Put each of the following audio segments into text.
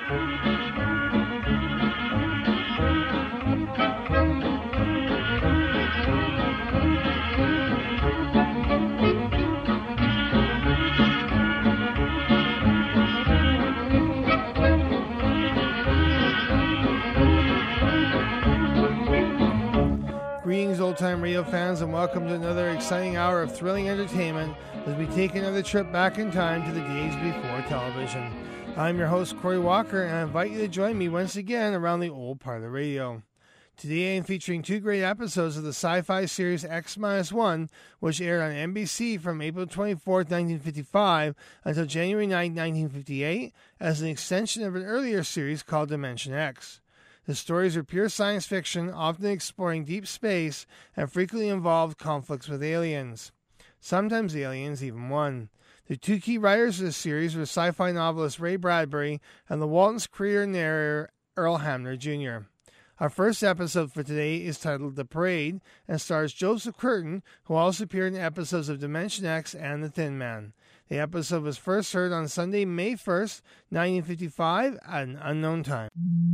Greetings, old-time radio fans, and welcome to another exciting hour of thrilling entertainment as we take another trip back in time to the days before television. I'm your host, Corey Walker, and I invite you to join me once again around the old part of the radio. Today I'm featuring two great episodes of the sci-fi series X-1, which aired on NBC from April 24, 1955 until January 9, 1958, as an extension of an earlier series called Dimension X. The stories are pure science fiction, often exploring deep space, and frequently involve conflicts with aliens. Sometimes the aliens even won. The two key writers of the series were sci-fi novelist Ray Bradbury and the Walton's career narrator Earl Hamner Jr. Our first episode for today is titled The Parade and stars Joseph Curtin, who also appeared in episodes of Dimension X and The Thin Man. The episode was first heard on Sunday, May 1st, 1955 at an unknown time.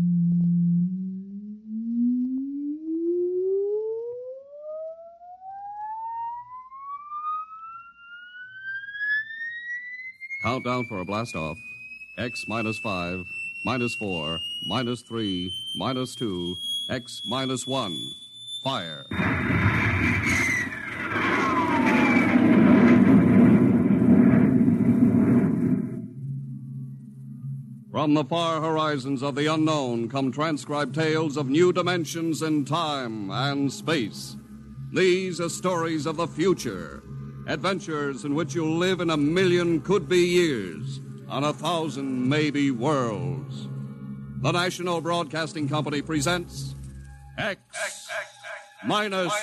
Countdown for a blast-off. X minus 5, minus 4, minus 3, minus 2, X minus 1. Fire. From the far horizons of the unknown come transcribed tales of new dimensions in time and space. These are stories of the future. Adventures in which you'll live in 1,000,000 could-be years on 1,000 maybe worlds. The National Broadcasting Company presents X minus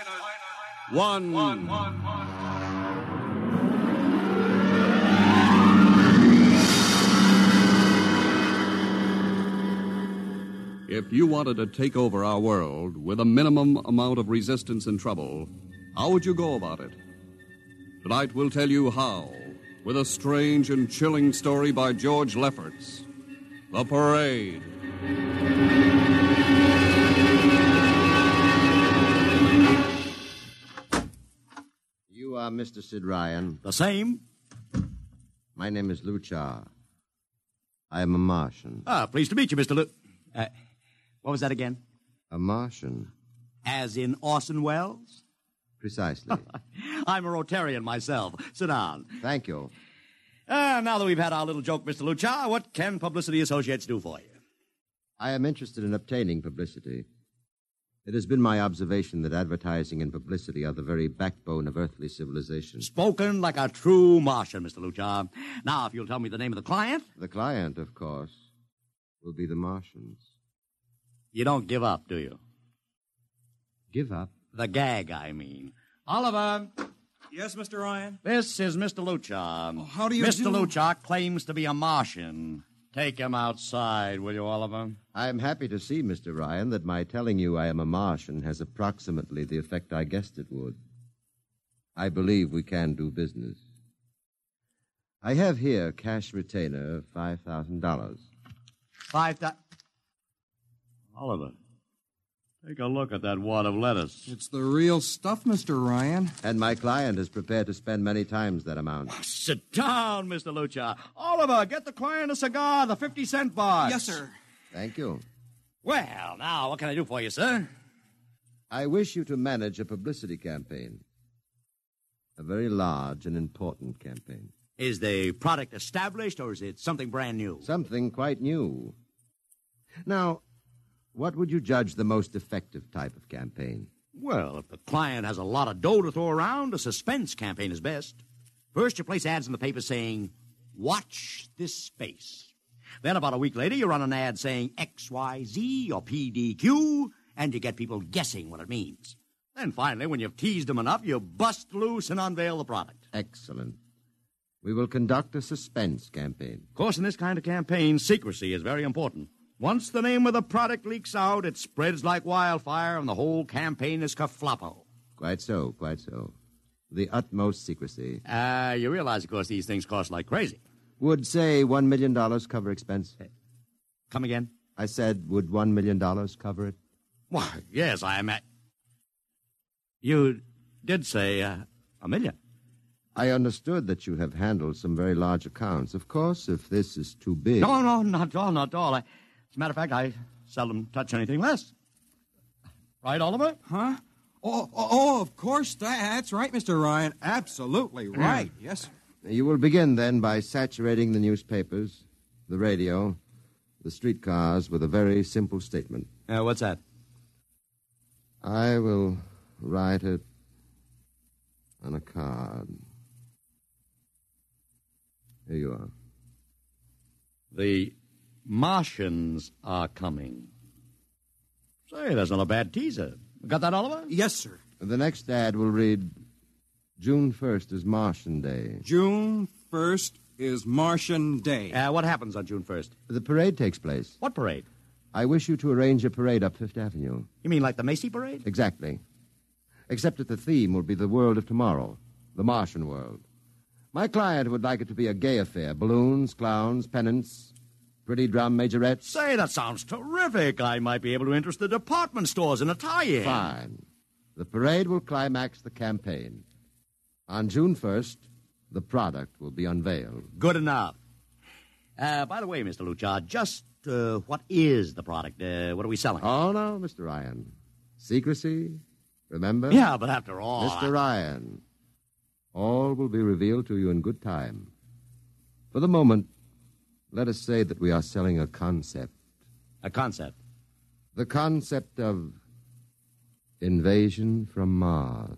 1. If you wanted to take over our world with a minimum amount of resistance and trouble, how would you go about it? Tonight we'll tell you how, with a strange and chilling story by George Lefferts, The Parade. You are Mr. Sid Ryan. The same. My name is Luchar. I am a Martian. Pleased to meet you, Mr. What was that again? A Martian. As in Orson Welles? Precisely. I'm a Rotarian myself. Sit down. Thank you. Now that we've had our little joke, Mr. Luchar, what can Publicity Associates do for you? I am interested in obtaining publicity. It has been my observation that advertising and publicity are the very backbone of earthly civilization. Spoken like a true Martian, Mr. Luchar. Now, if you'll tell me the name of the client. The client, of course, will be the Martians. You don't give up, do you? Give up? The gag, I mean. Oliver. Yes, Mr. Ryan? This is Mr. Luchar. Oh, how do you Mr. do? Luchar claims to be a Martian. Take him outside, will you, Oliver? I am happy to see, Mr. Ryan, that my telling you I am a Martian has approximately the effect I guessed it would. I believe we can do business. I have here cash retainer of $5,000. Oliver, take a look at that wad of lettuce. It's the real stuff, Mr. Ryan. And my client is prepared to spend many times that amount. Sit down, Mr. Luchar. Oliver, get the client a cigar, the 50-cent box. Yes, sir. Thank you. Well, now, what can I do for you, sir? I wish you to manage a publicity campaign. A very large and important campaign. Is the product established, or is it something brand new? Something quite new. Now, what would you judge the most effective type of campaign? Well, if the client has a lot of dough to throw around, a suspense campaign is best. First, you place ads in the paper saying, "Watch this space." Then about a week later, you run an ad saying XYZ or PDQ, and you get people guessing what it means. Then finally, when you've teased them enough, you bust loose and unveil the product. Excellent. We will conduct a suspense campaign. Of course, in this kind of campaign, secrecy is very important. Once the name of the product leaks out, it spreads like wildfire, and the whole campaign is kerfloppo. Quite so, quite so. The utmost secrecy. You realize, of course, these things cost like crazy. Would, say, $1 million cover expense? Come again? I said, would $1 million cover it? Why, yes, I am at... You did say $1 million. I understood that you have handled some very large accounts. Of course, if this is too big... No, not at all, not at all. As a matter of fact, I seldom touch anything less. Right, Oliver? Huh? Oh, of course. That's right, Mr. Ryan. Absolutely right. Yes, sir. You will begin, then, by saturating the newspapers, the radio, the streetcars with a very simple statement. What's that? I will write it on a card. Here you are. The Martians are coming. Say, that's not a bad teaser. Got that, Oliver? Yes, sir. The next ad will read, June 1st is Martian Day. June 1st is Martian Day. What happens on June 1st? The parade takes place. What parade? I wish you to arrange a parade up Fifth Avenue. You mean like the Macy Parade? Exactly. Except that the theme will be the world of tomorrow, the Martian world. My client would like it to be a gay affair. Balloons, clowns, pennants, pretty drum majorettes. Say, that sounds terrific. I might be able to interest the department stores in a tie-in. Fine. The parade will climax the campaign. On June 1st, the product will be unveiled. Good enough. By the way, Mr. Luchard, just what is the product? What are we selling? Oh, no, Mr. Ryan. Secrecy, remember? Yeah, but after all... Mr. Ryan, all will be revealed to you in good time. For the moment, let us say that we are selling a concept. A concept? The concept of invasion from Mars.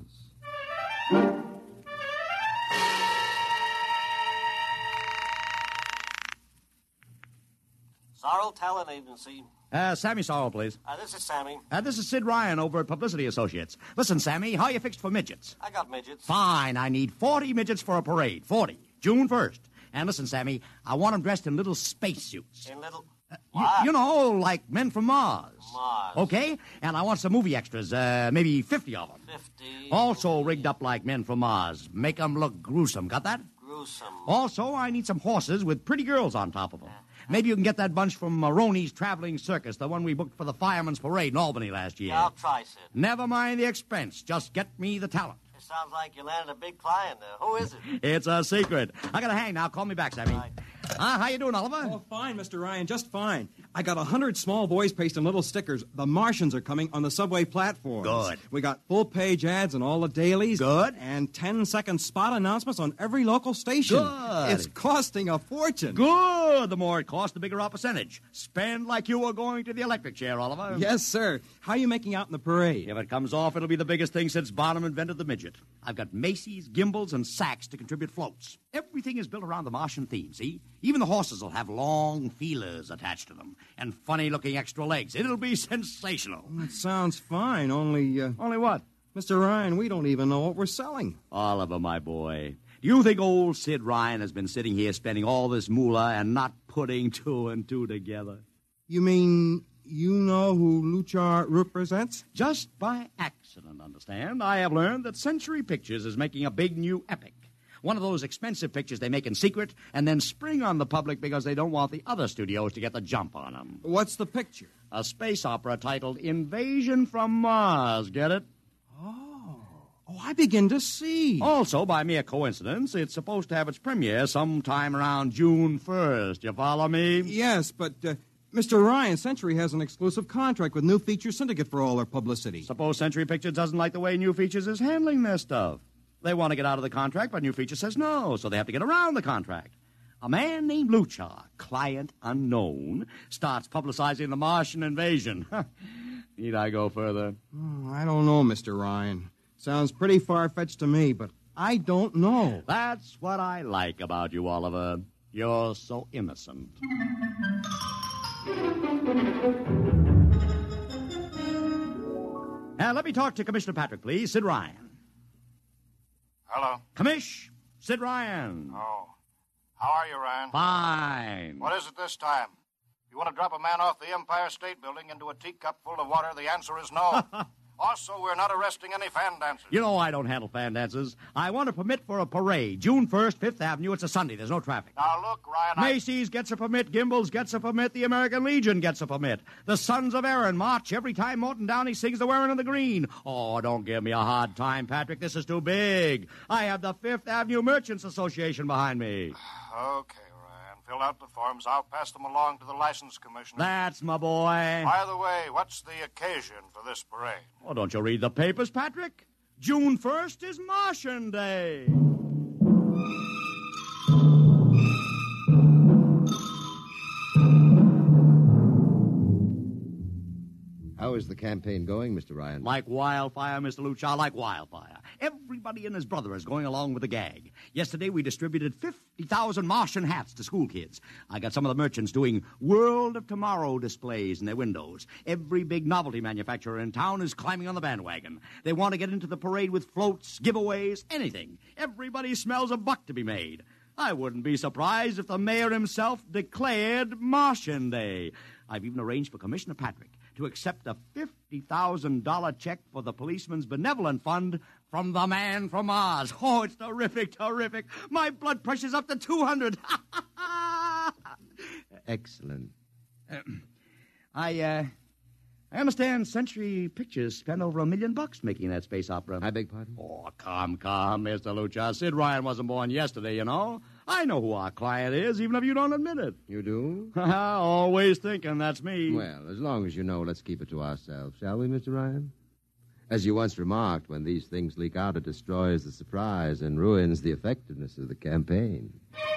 Sorrel Talent Agency. Sammy Sorrell, please. This is Sammy. This is Sid Ryan over at Publicity Associates. Listen, Sammy, how you fixed for midgets? I got midgets. Fine, I need 40 midgets for a parade. 40. June 1st. And listen, Sammy, I want them dressed in little spacesuits. In little... You know, like men from Mars. Mars. Okay? And I want some movie extras, maybe 50 of them. 50. Also rigged up like men from Mars. Make them look gruesome. Got that? Gruesome. Also, I need some horses with pretty girls on top of them. Maybe you can get that bunch from Maroney's Traveling Circus, the one we booked for the Fireman's Parade in Albany last year. I'll try, Sid. Never mind the expense. Just get me the talent. It sounds like you landed a big client there. Who is it? It's a secret. I gotta hang now. Call me back, Sammy. Right. How you doing, Oliver? Oh, fine, Mr. Ryan, just fine. I got 100 small boys pasting little stickers. The Martians are coming on the subway platforms. Good. We got full-page ads in all the dailies. Good. And 10-second spot announcements on every local station. Good. It's costing a fortune. Good. The more it costs, the bigger our percentage. Spend like you were going to the electric chair, Oliver. Yes, sir. How are you making out in the parade? If it comes off, it'll be the biggest thing since Barnum invented the midget. I've got Macy's, Gimbals, and Saks to contribute floats. Everything is built around the Martian theme, see? Even the horses will have long feelers attached to them and funny-looking extra legs. It'll be sensational. That sounds fine, only... Only what? Mr. Ryan, we don't even know what we're selling. Oliver, my boy, do you think old Sid Ryan has been sitting here spending all this moolah and not putting two and two together? You mean you know who Luchar represents? Just by accident, understand? I have learned that Century Pictures is making a big new epic. One of those expensive pictures they make in secret and then spring on the public because they don't want the other studios to get the jump on them. What's the picture? A space opera titled Invasion from Mars. Get it? Oh, I begin to see. Also, by mere coincidence, it's supposed to have its premiere sometime around June 1st. You follow me? Yes, but Mr. Ryan, Century has an exclusive contract with New Features Syndicate for all their publicity. Suppose Century Pictures doesn't like the way New Features is handling their stuff. They want to get out of the contract, but New Features says no, so they have to get around the contract. A man named Luchar, client unknown, starts publicizing the Martian invasion. Need I go further? Oh, I don't know, Mr. Ryan. Sounds pretty far-fetched to me, but I don't know. That's what I like about you, Oliver. You're so innocent. Now, let me talk to Commissioner Patrick, please. Sid Ryan. Hello. Commish, Sid Ryan. Oh. How are you, Ryan? Fine. What is it this time? You want to drop a man off the Empire State Building into a teacup full of water? The answer is no. Also, we're not arresting any fan dancers. You know I don't handle fan dances. I want a permit for a parade. June 1st, 5th Avenue. It's a Sunday. There's no traffic. Now, look, Ryan, Macy's gets a permit. Gimbel's gets a permit. The American Legion gets a permit. The Sons of Erin march every time Morton Downey sings the Wearing of the Green. Oh, don't give me a hard time, Patrick. This is too big. I have the 5th Avenue Merchants Association behind me. Okay, Ryan. Fill out the forms. I'll pass them along to the license commissioner. That's my boy. By the way, what's the occasion for this parade? Oh, don't you read the papers, Patrick? June 1st is Martian Day. How is the campaign going, Mr. Ryan? Like wildfire, Mr. Lucha, like wildfire. Everybody and his brother is going along with the gag. Yesterday, we distributed 50,000 Martian hats to school kids. I got some of the merchants doing World of Tomorrow displays in their windows. Every big novelty manufacturer in town is climbing on the bandwagon. They want to get into the parade with floats, giveaways, anything. Everybody smells a buck to be made. I wouldn't be surprised if the mayor himself declared Martian Day. I've even arranged for Commissioner Patrick to accept a $50,000 check for the Policeman's Benevolent Fund from the man from Mars. Oh, it's terrific, terrific. My blood pressure's up to 200. Excellent. I understand Century Pictures spent over $1 million making that space opera. I beg pardon? Oh, come, Mr. Lucha. Sid Ryan wasn't born yesterday, you know. I know who our client is, even if you don't admit it. You do? Always thinking that's me. Well, as long as you know, let's keep it to ourselves, shall we, Mr. Ryan? As you once remarked, when these things leak out, it destroys the surprise and ruins the effectiveness of the campaign.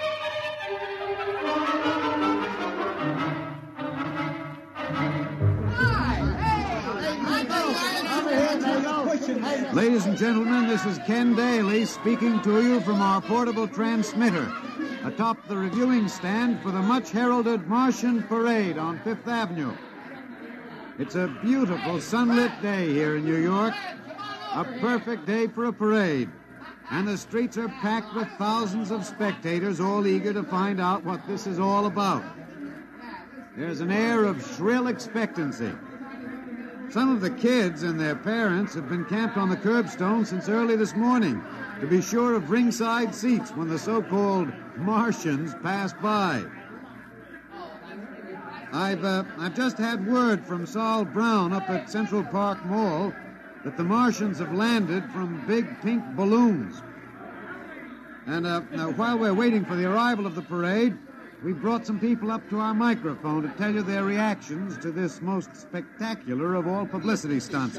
Ladies and gentlemen, this is Ken Daly speaking to you from our portable transmitter atop the reviewing stand for the much-heralded Martian Parade on Fifth Avenue. It's a beautiful sunlit day here in New York, a perfect day for a parade, and the streets are packed with thousands of spectators all eager to find out what this is all about. There's an air of shrill expectancy. Some of the kids and their parents have been camped on the curbstone since early this morning to be sure of ringside seats when the so-called Martians pass by. I've just had word from Saul Brown up at Central Park Mall that the Martians have landed from big pink balloons. And now, while we're waiting for the arrival of the parade, we brought some people up to our microphone to tell you their reactions to this most spectacular of all publicity stunts.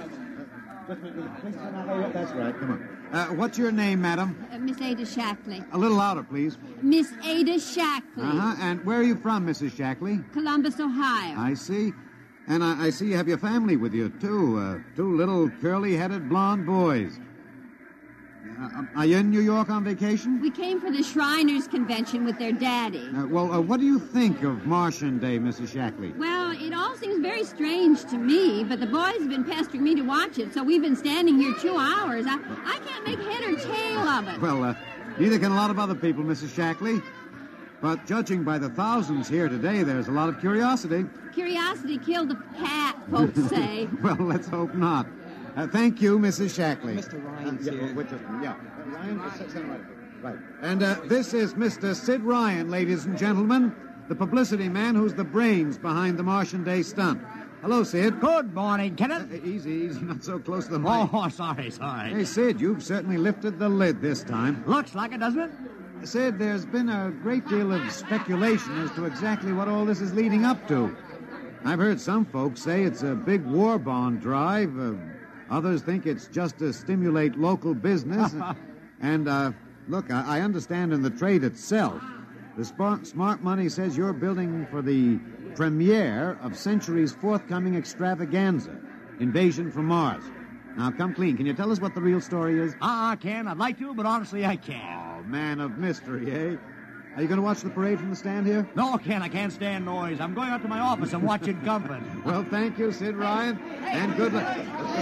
That's right, come on. What's your name, madam? Miss Ada Shackley. A little louder, please. Miss Ada Shackley. Uh-huh. And where are you from, Mrs. Shackley? Columbus, Ohio. I see. And I see you have your family with you, too. Two little curly-headed blonde boys. Are you in New York on vacation? We came for the Shriners Convention with their daddy. What do you think of Martian Day, Mrs. Shackley? Well, it all seems very strange to me, but the boys have been pestering me to watch it, so we've been standing here 2 hours. I can't make head or tail of it. Well, neither can a lot of other people, Mrs. Shackley. But judging by the thousands here today, there's a lot of curiosity. Curiosity killed the cat, folks say. Well, let's hope not. Thank you, Mrs. Shackley. Mr. Ryan's here. Ryan, right. And this is Mr. Sid Ryan, ladies and gentlemen, the publicity man who's the brains behind the Martian Day stunt. Hello, Sid. Good morning, Kenneth. Easy, not so close to the mic. Oh, sorry. Hey, Sid, you've certainly lifted the lid this time. Looks like it, doesn't it? Sid, there's been a great deal of speculation as to exactly what all this is leading up to. I've heard some folks say it's a big war bond drive. Others think it's just to stimulate local business. And, look, I understand in the trade itself, the smart money says you're building for the premiere of Century's forthcoming extravaganza, Invasion from Mars. Now, come clean. Can you tell us what the real story is? I can. I'd like to, but honestly, I can't. Oh, man of mystery, eh? Are you going to watch the parade from the stand here? No, Ken, I can't stand noise. I'm going out to my office and watching Gumpin. Well, thank you, Sid Ryan, and good luck.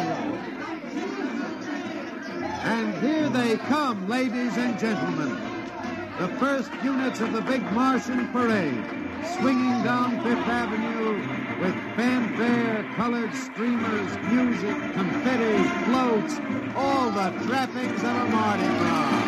And here they come, ladies and gentlemen. The first units of the big Martian parade, swinging down Fifth Avenue with fanfare, colored streamers, music, confetti, floats, all the trappings of a Mardi Gras.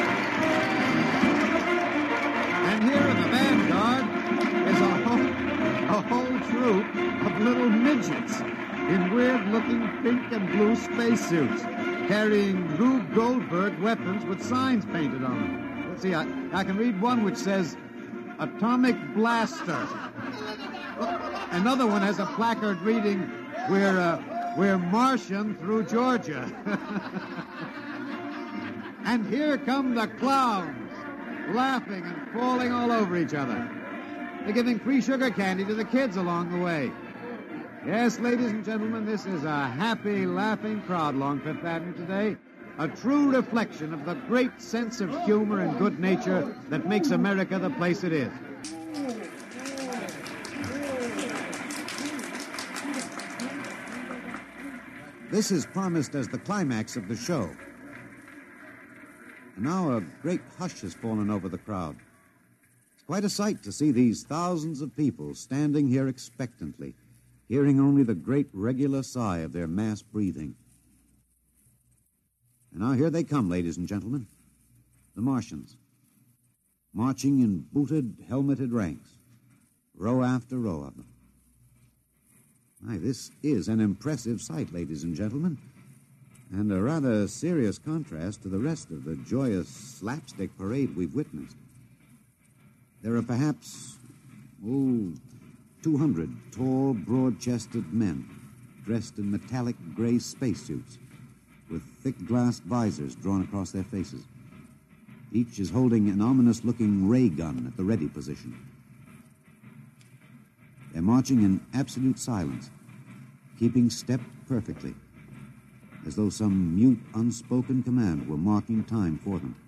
And here in the vanguard is a whole troop of little midgets in weird-looking pink and blue spacesuits, carrying Rube Goldberg weapons with signs painted on them. Let's see, I can read one which says, Atomic Blaster. Another one has a placard reading, We're Martian through Georgia. And here come the clowns, laughing and falling all over each other. They're giving free sugar candy to the kids along the way. Yes, ladies and gentlemen, this is a happy, laughing crowd along Fifth Avenue today. A true reflection of the great sense of humor and good nature that makes America the place it is. This is promised as the climax of the show. And now a great hush has fallen over the crowd. It's quite a sight to see these thousands of people standing here expectantly, hearing only the great regular sigh of their mass breathing. And now here they come, ladies and gentlemen, the Martians, marching in booted, helmeted ranks, row after row of them. Aye, this is an impressive sight, ladies and gentlemen, and a rather serious contrast to the rest of the joyous slapstick parade we've witnessed. There are perhaps, 200 tall, broad-chested men dressed in metallic gray spacesuits with thick glass visors drawn across their faces. Each is holding an ominous-looking ray gun at the ready position. They're marching in absolute silence, keeping step perfectly, as though some mute, unspoken command were marking time for them.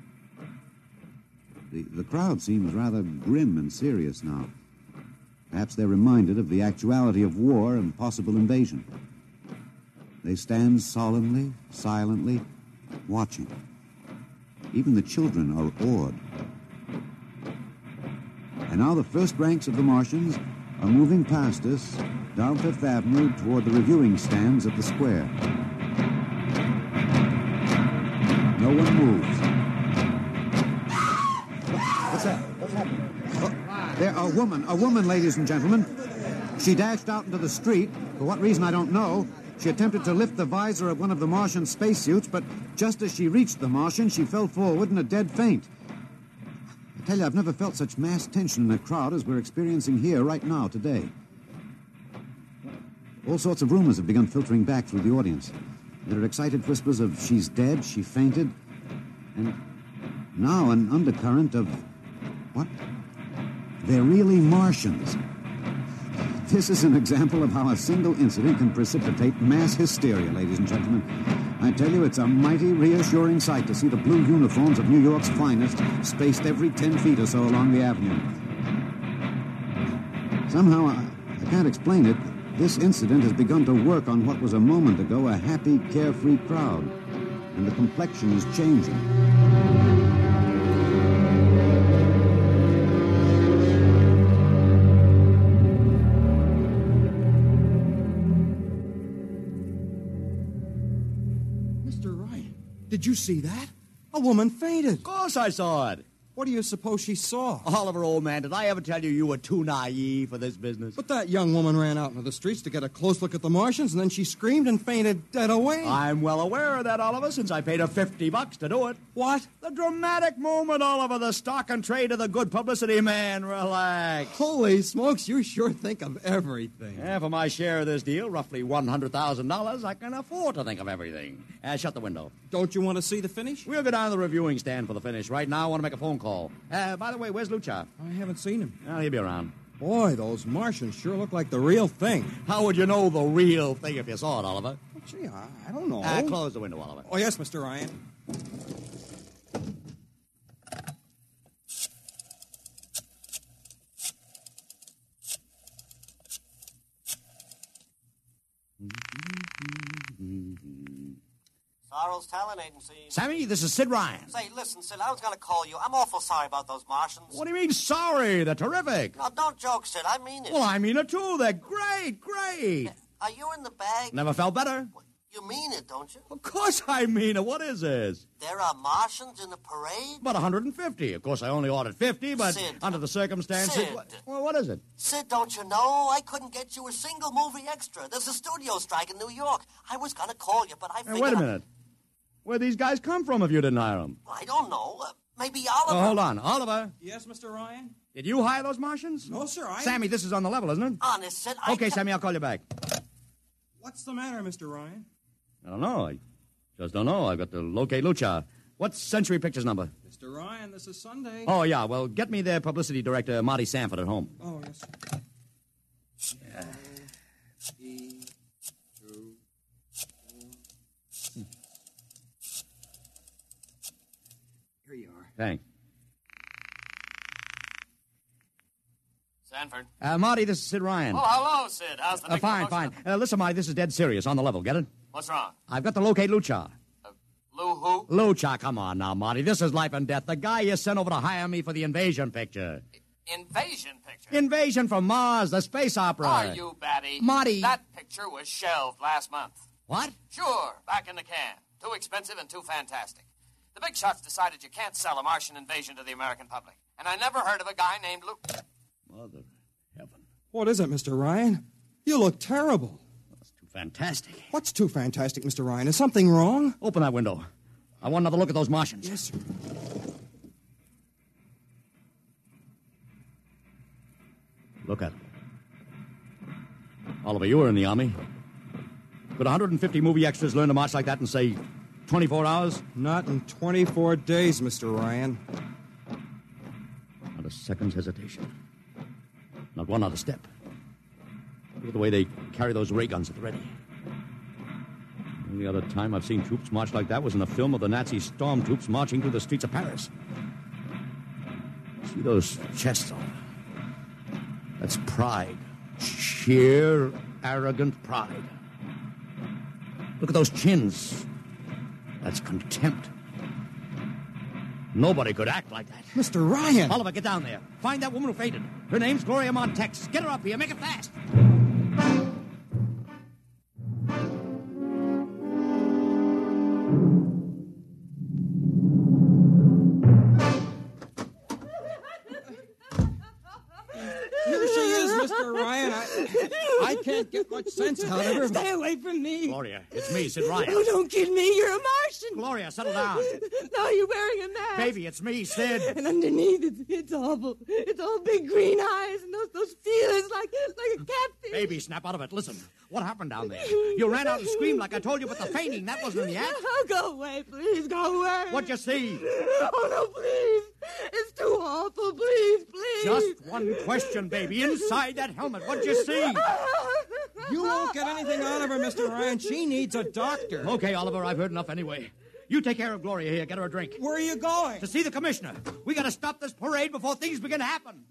The crowd seems rather grim and serious now. Perhaps they're reminded of the actuality of war and possible invasion. They stand solemnly, silently, watching. Even the children are awed. And now the first ranks of the Martians are moving past us down Fifth Avenue toward the reviewing stands at the square. No one moves. What's that? What's happening? Oh, there, a woman, ladies and gentlemen. She dashed out into the street. For what reason, I don't know. She attempted to lift the visor of one of the Martian spacesuits, but just as she reached the Martian, she fell forward in a dead faint. I tell you, I've never felt such mass tension in a crowd as we're experiencing here right now, today. All sorts of rumors have begun filtering back through the audience. There are excited whispers of she's dead, she fainted, and now an undercurrent of, what? They're really Martians. This is an example of how a single incident can precipitate mass hysteria, ladies and gentlemen. I tell you, it's a mighty reassuring sight to see the blue uniforms of New York's finest spaced every 10 feet or so along the avenue. Somehow, I can't explain it, this incident has begun to work on what was a moment ago a happy, carefree crowd, and the complexion is changing. Did you see that? A woman fainted. Of course I saw it. What do you suppose she saw? Oliver, old man, did I ever tell you were too naive for this business? But that young woman ran out into the streets to get a close look at the Martians, and then she screamed and fainted dead away. I'm well aware of that, Oliver, since I paid her $50 to do it. What? The dramatic moment, Oliver, the stock and trade of the good publicity, man. Relax. Holy smokes, you sure think of everything. Yeah, for my share of this deal, roughly $100,000, I can afford to think of everything. Shut the window. Don't you want to see the finish? We'll go down to the reviewing stand for the finish. Right now, I want to make a phone call. By the way, where's Lucha? I haven't seen him. Well, he'll be around. Boy, those Martians sure look like the real thing. How would you know the real thing if you saw it, Oliver? Well, gee, I don't know. Close the window, Oliver. Oh, yes, Mr. Ryan. those talent agencies. Sammy, this is Sid Ryan. Say, listen, Sid, I was going to call you. I'm awful sorry about those Martians. What do you mean, sorry? They're terrific. No, don't joke, Sid. I mean it. Well, I mean it, too. They're great, great. Are you in the bag? Never felt better. You mean it, don't you? Of course I mean it. What is this? There are Martians in the parade? About 150. Of course, I only ordered 50, but Sid. under the circumstances... Sid. Well, what is it? Sid, don't you know? I couldn't get you a single movie extra. There's a studio strike in New York. I was going to call you, but I figured... Hey, wait a minute. Where'd these guys come from if you didn't hire them? I don't know. Maybe Oliver... Oh, hold on. Oliver, Yes, Mr. Ryan? did you hire those Martians? No, sir, Sammy, this is on the level, isn't it? Honest, Sid, Okay, Sammy, I'll call you back. What's the matter, Mr. Ryan? I don't know. I just don't know. I've got to locate Lucha. What's Century Pictures number? Mr. Ryan, this is Sunday. Oh, yeah. Well, get me their publicity director, Marty Sanford, at home. Oh, yes, sir. Here you are. Thanks. Sanford. Marty, this is Sid Ryan. Oh, hello, Sid. How's the big Fine, promotion? fine. Listen, Marty, this is dead serious. On the level. Get it? What's wrong? I've got to locate Lucha. Lou who? Lucha, come on now, Marty. This is life and death. The guy you sent over to hire me for the invasion picture. Invasion picture? Invasion from Mars, the space opera. Are you batty? Marty. That picture was shelved last month. What? Sure, back in the can. Too expensive and too fantastic. The big shots decided you can't sell a Martian invasion to the American public. And I never heard of a guy named Lou... Mother heaven. What is it, Mr. Ryan? You look terrible. That's too fantastic. What's too fantastic, Mr. Ryan? Is something wrong? Open that window. I want another look at those Martians. Yes, sir. Look at them. Oliver, you were in the Army. Could 150 movie extras learn to march like that in, say, 24 hours? Not in 24 days, Mr. Ryan. Not a second's hesitation. Not one other step. Look at the way they carry those ray guns at the ready. The only other time I've seen troops march like that was in a film of the Nazi stormtroops marching through the streets of Paris. See those chests on? That's pride. Sheer, arrogant pride. Look at those chins. That's contempt. Nobody could act like that. Mr. Ryan! Oliver, get down there. Find that woman who fainted. Her name's Gloria Montex. Get her up here. Make it fast. Here she is, Mr. Ryan. I can't get much sense out of her. Stay away from me. Gloria, it's me, Sid Ryan. Oh, don't kid me. You're a Martian. Gloria, settle down. No, you're wearing a mask. Baby, it's me, Sid. And underneath, it's awful. It's all big green eyes and those feelers like a catfish. Baby, snap out of it. Listen, what happened down there? You ran out and screamed like I told you, but the fainting, that wasn't in the act. Oh, go away, please. Go away. What'd you see? Oh, no, please. It's too awful. Please, please. Just one question, baby. Inside that helmet, what'd you see? You won't get anything out of her, Mr. Ryan. She needs a doctor. Okay, Oliver, I've heard enough anyway. You take care of Gloria here. Get her a drink. Where are you going? To see the commissioner. We gotta stop this parade before things begin to happen.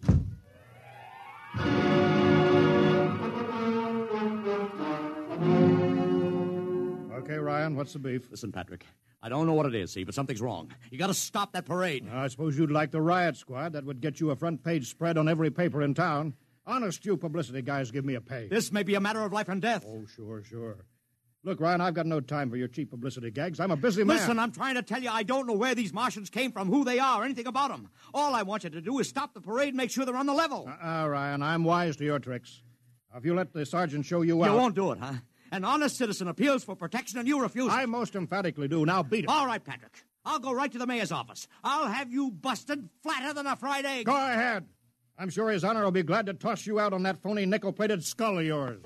Okay, Ryan, what's the beef? Listen, Patrick, I don't know what it is, see, but something's wrong. You gotta stop that parade. I suppose you'd like the riot squad. That would get you a front-page spread on every paper in town. Honest, you publicity guys give me a pay. This may be a matter of life and death. Oh, sure. Look, Ryan, I've got no time for your cheap publicity gags. I'm a busy man. Listen, I'm trying to tell you I don't know where these Martians came from, who they are, anything about them. All I want you to do is stop the parade and make sure they're on the level. Ryan, I'm wise to your tricks. If you let the sergeant show you out... You won't do it, huh? An honest citizen appeals for protection and you refuse it. I most emphatically do. Now beat it. All right, Patrick. I'll go right to the mayor's office. I'll have you busted flatter than a fried egg. Go ahead. I'm sure His Honor will be glad to toss you out on that phony nickel-plated skull of yours.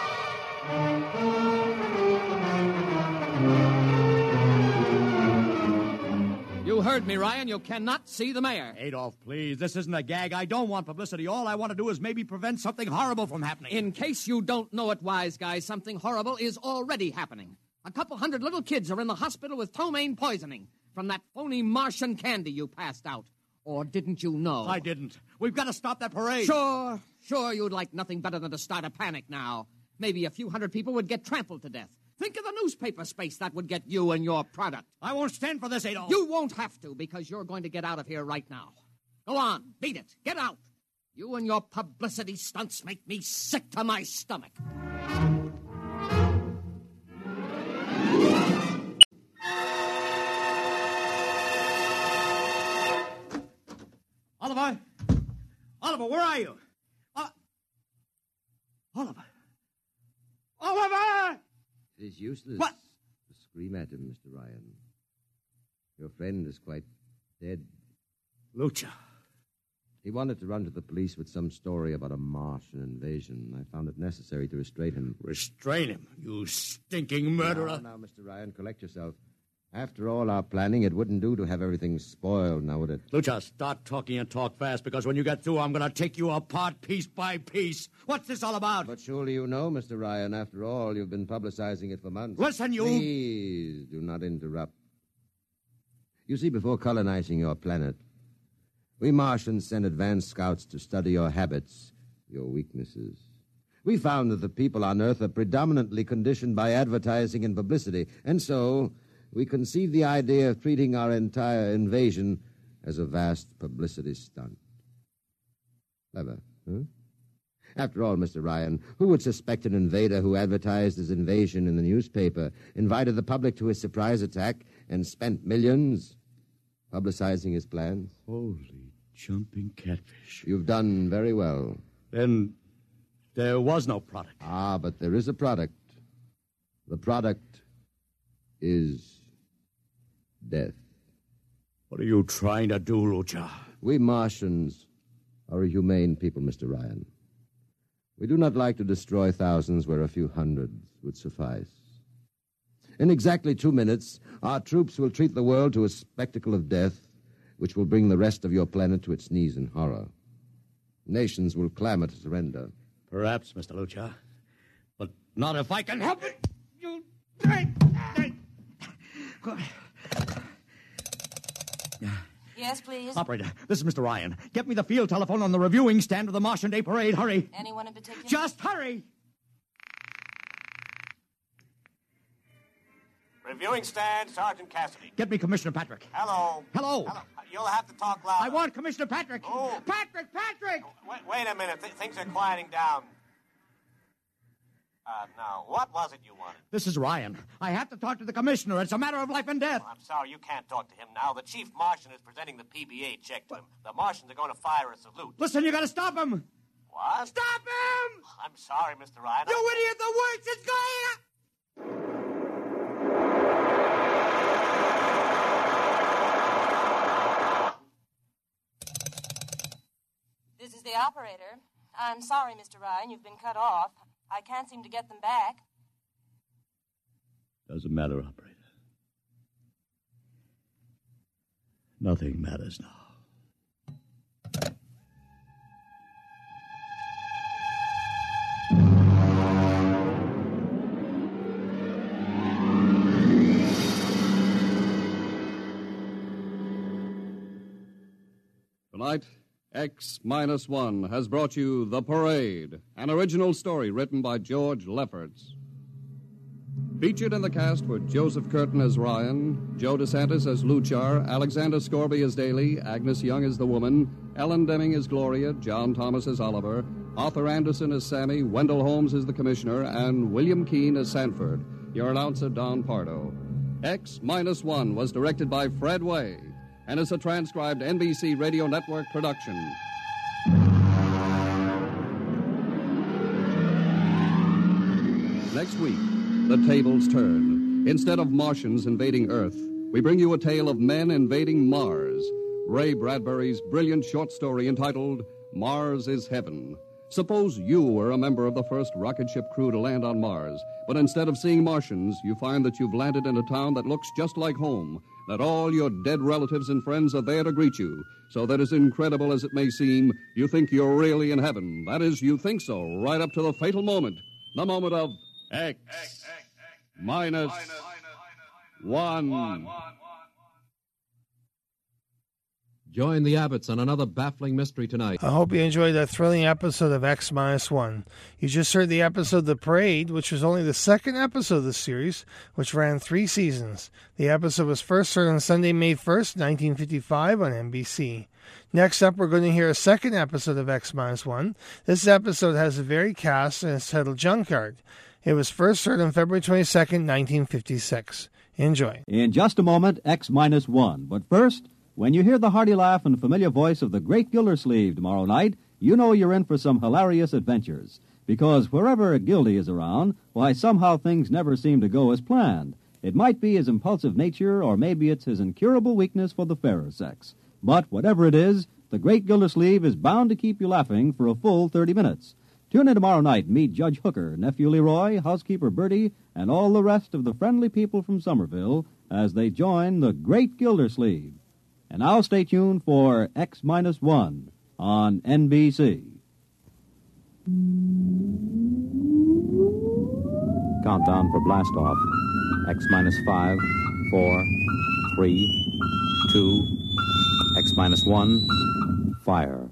You heard me, Ryan. You cannot see the mayor. Adolf, please. This isn't a gag. I don't want publicity. All I want to do is maybe prevent something horrible from happening. In case you don't know it, wise guy, something horrible is already happening. A couple hundred little kids are in the hospital with ptomaine poisoning from that phony Martian candy you passed out. Or didn't you know? I didn't. We've got to stop that parade. Sure, you'd like nothing better than to start a panic now. Maybe a few hundred people would get trampled to death. Think of the newspaper space that would get you and your product. I won't stand for this, Adolf. You won't have to, because you're going to get out of here right now. Go on, beat it. Get out. You and your publicity stunts make me sick to my stomach. Oliver! Oliver, where are you? Oliver! Oliver! It is useless What? to scream at him, Mr. Ryan. Your friend is quite dead. Lucha. He wanted to run to the police with some story about a Martian invasion. I found it necessary to restrain him. Restrain him, you stinking murderer. Now, Mr. Ryan, collect yourself. After all our planning, it wouldn't do to have everything spoiled, now would it? Lucha, start talking and talk fast, because when you get through, I'm going to take you apart piece by piece. What's this all about? But surely you know, Mr. Ryan, after all, you've been publicizing it for months. Listen, you... Please, do not interrupt. You see, before colonizing your planet, we Martians sent advanced scouts to study your habits, your weaknesses. We found that the people on Earth are predominantly conditioned by advertising and publicity, and so we conceived the idea of treating our entire invasion as a vast publicity stunt. Clever, huh? After all, Mr. Ryan, who would suspect an invader who advertised his invasion in the newspaper, invited the public to his surprise attack, and spent millions publicizing his plans? Holy jumping catfish. You've done very well. Then there was no product. Ah, but there is a product. The product is death. What are you trying to do, Lucha? We Martians are a humane people, Mr. Ryan. We do not like to destroy thousands where a few hundreds would suffice. In exactly 2 minutes, our troops will treat the world to a spectacle of death, which will bring the rest of your planet to its knees in horror. Nations will clamor to surrender. Perhaps, Mr. Lucha, but not if I can help it. You... Yes, please? Operator, this is Mr. Ryan. Get me the field telephone on the reviewing stand of the Martian Day Parade. Hurry. Anyone in particular? Just hurry. Reviewing stand, Sergeant Cassidy. Get me Commissioner Patrick. Hello. Hello. You'll have to talk louder. I want Commissioner Patrick. Oh. Patrick! Wait a minute. Things are quieting down. Now, what was it you wanted? This is Ryan. I have to talk to the commissioner. It's a matter of life and death. I'm sorry, you can't talk to him now. The chief Martian is presenting the PBA check to him. The Martians are going to fire a salute. Listen, you got to stop him. What? Stop him! I'm sorry, Mr. Ryan. You idiot! The works is going This is the operator. I'm sorry, Mr. Ryan. You've been cut off. I can't seem to get them back. Doesn't matter, operator. Nothing matters now. Tonight, X-1 has brought you The Parade, an original story written by George Lefferts. Featured in the cast were Joseph Curtin as Ryan, Joe DeSantis as Luchar, Alexander Scorby as Daly, Agnes Young as the woman, Ellen Deming as Gloria, John Thomas as Oliver, Arthur Anderson as Sammy, Wendell Holmes as the Commissioner, and William Keane as Sanford. Your announcer, Don Pardo. X-1 was directed by Fred Way and is a transcribed NBC Radio Network production. Next week, the tables turn. Instead of Martians invading Earth, we bring you a tale of men invading Mars. Ray Bradbury's brilliant short story entitled Mars is Heaven. Suppose you were a member of the first rocket ship crew to land on Mars, but instead of seeing Martians, you find that you've landed in a town that looks just like home, that all your dead relatives and friends are there to greet you, so that as incredible as it may seem, you think you're really in heaven. That is, you think so, right up to the fatal moment, the moment of X-1. Join the Abbotts on another baffling mystery tonight. I hope you enjoyed that thrilling episode of X-1. You just heard the episode The Parade, which was only the second episode of the series, which ran 3 seasons. The episode was first heard on Sunday, May 1st, 1955 on NBC. Next up, we're going to hear a second episode of X-1. This episode has a varied cast and it's titled Junkyard. It was first heard on February 22nd, 1956. Enjoy. In just a moment, X-1. But first, when you hear the hearty laugh and familiar voice of the great Gildersleeve tomorrow night, you know you're in for some hilarious adventures. Because wherever Gildy is around, why, somehow things never seem to go as planned. It might be his impulsive nature, or maybe it's his incurable weakness for the fairer sex. But whatever it is, the great Gildersleeve is bound to keep you laughing for a full 30 minutes. Tune in tomorrow night and meet Judge Hooker, Nephew Leroy, Housekeeper Bertie, and all the rest of the friendly people from Somerville as they join the great Gildersleeve. And now stay tuned for X-1 on NBC. Countdown for blast off. X-5, 4, 3, 2, X-1, fire.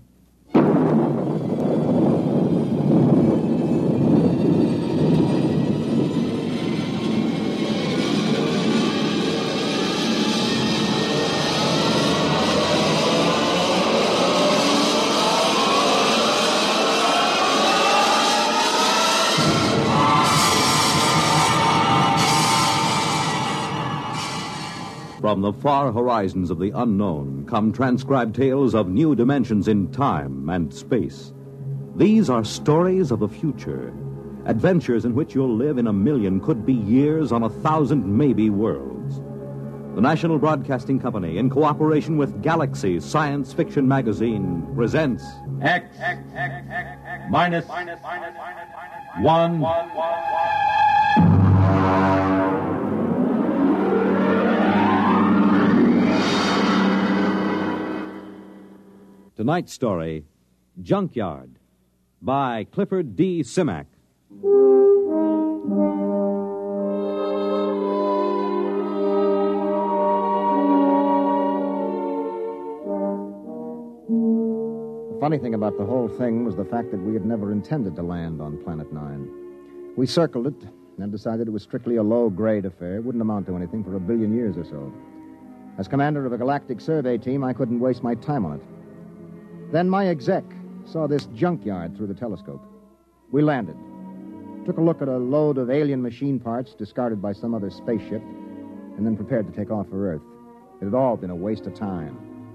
From the far horizons of the unknown come transcribed tales of new dimensions in time and space. These are stories of the future, adventures in which you'll live in a million could-be years on 1,000 maybe worlds. The National Broadcasting Company, in cooperation with Galaxy Science Fiction Magazine, presents X-1. Tonight's story, Junkyard, by Clifford D. Simak. The funny thing about the whole thing was the fact that we had never intended to land on Planet 9. We circled it and decided it was strictly a low-grade affair. Wouldn't amount to anything for 1 billion years or so. As commander of a galactic survey team, I couldn't waste my time on it. Then my exec saw this junkyard through the telescope. We landed, took a look at a load of alien machine parts discarded by some other spaceship, and then prepared to take off for Earth. It had all been a waste of time.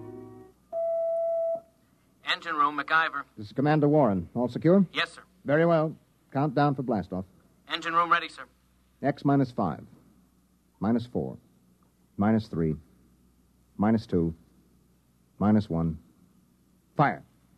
Engine room, MacGyver. This is Commander Warren. All secure? Yes, sir. Very well. Countdown for blastoff. Engine room ready, sir. X-5, -4, -3, -2, -1. Fire.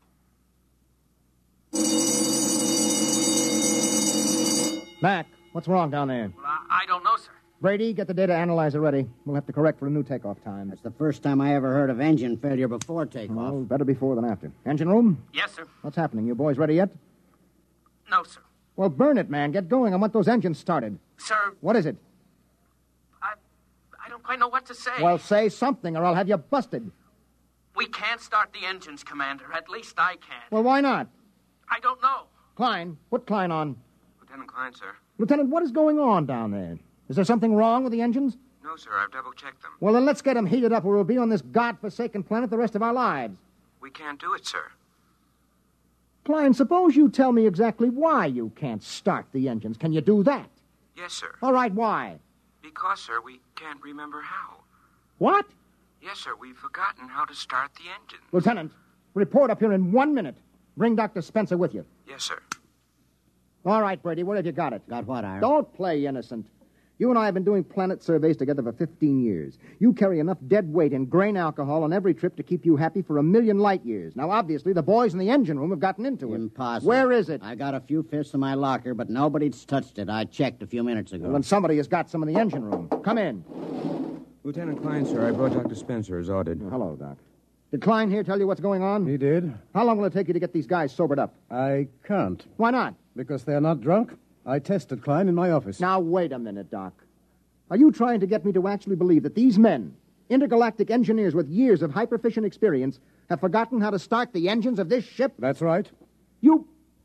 Mac, what's wrong down there? Well, I don't know, sir. Brady, get the data analyzer ready. We'll have to correct for a new takeoff time. That's the first time I ever heard of engine failure before takeoff. Oh, better before than after. Engine room? Yes, sir. What's happening? You boys ready yet? No, sir. Well, burn it, man. Get going. I want those engines started. Sir. What is it? I don't quite know what to say. Well, say something or I'll have you busted. We can't start the engines, Commander. At least I can't. Well, why not? I don't know. Klein, put Klein on. Lieutenant Klein, sir. Lieutenant, what is going on down there? Is there something wrong with the engines? No, sir. I've double-checked them. Well, then let's get them heated up or we'll be on this godforsaken planet the rest of our lives. We can't do it, sir. Klein, suppose you tell me exactly why you can't start the engines. Can you do that? Yes, sir. All right, why? Because, sir, we can't remember how. What? Yes, sir. We've forgotten how to start the engine. Lieutenant, report up here in 1 minute. Bring Dr. Spencer with you. Yes, sir. All right, Brady, where have you got it? Got what, Ira? Don't play innocent. You and I have been doing planet surveys together for 15 years. You carry enough dead weight in grain alcohol on every trip to keep you happy for 1,000,000 light years. Now, obviously, the boys in the engine room have gotten into it. Impossible. Where is it? I got a few fifths in my locker, but nobody's touched it. I checked a few minutes ago. Well, then somebody has got some in the engine room. Come in. Lieutenant Klein, sir, I brought Dr. Spencer as ordered. Hello, Doc. Did Klein here tell you what's going on? He did. How long will it take you to get these guys sobered up? I can't. Why not? Because they're not drunk. I tested Klein in my office. Now, wait a minute, Doc. Are you trying to get me to actually believe that these men, Intergalactic engineers with years of hyperfission experience have forgotten how to start the engines of this ship? That's right. You're